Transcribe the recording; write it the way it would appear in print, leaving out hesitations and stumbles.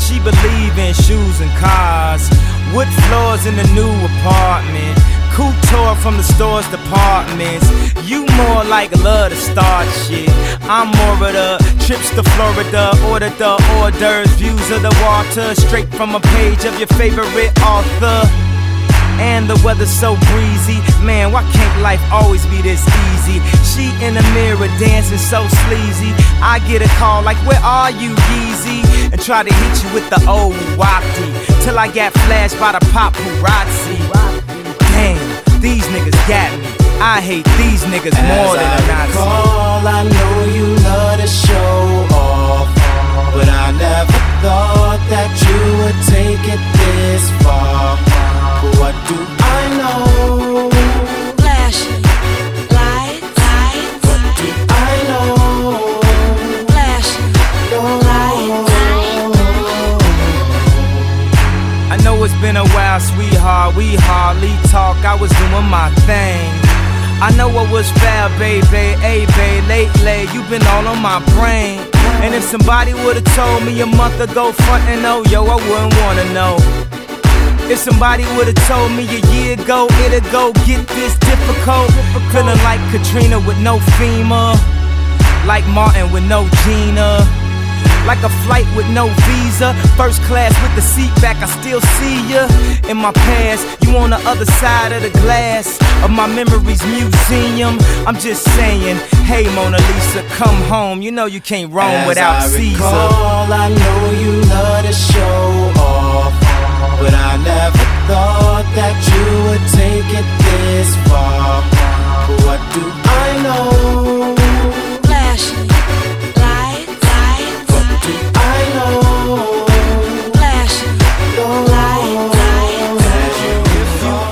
Cause she believe in shoes and cars, wood floors in the new apartment, couture from the store's departments. You more like love to start shit. I'm more of the trips to Florida, order the hors d'oeuvres, views of the water, straight from a page of your favorite author. And the weather's so breezy, man, why can't life always be this easy? She in the mirror dancing so sleazy. I get a call like, where are you, Yeezy? And try to hit you with the old wapty, till I got flashed by the paparazzi. Damn, these niggas got me. I hate these niggas more than a Nazi. I know you love to show off, but I never thought that you would take it this far. What do I know? Flashing lights. What do I know? Flashing lights. I know it's been a while, sweetheart, we hardly talk. I was doing my thing. I know I was foul, baby, hey, babe, lately you been all on my brain. And if somebody would've told me a month ago, front and oh, yo, I wouldn't wanna know. If somebody would've told me a year ago, it'd go get this difficult. Feeling like Katrina with no FEMA, like Martin with no Gina, like a flight with no visa, first class with the seat back, I still see ya. In my past, you on the other side of the glass of my memories museum. I'm just saying, hey Mona Lisa, come home. You know you can't roam without Caesar. I know you love to show off, but I never thought that you would take it this far.